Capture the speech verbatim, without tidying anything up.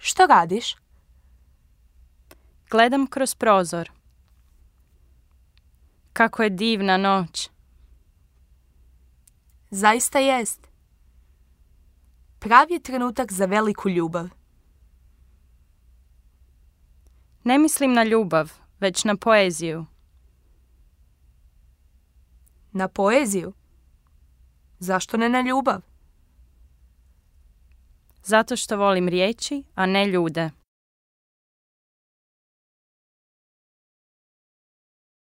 Što radiš? Gledam kroz prozor. Kako je divna noć. Zaista jest. Pravi je trenutak za veliku ljubav. Ne mislim na ljubav, već na poeziju. Na poeziju? Zašto ne na ljubav? Zato što volim riječi, a ne ljude.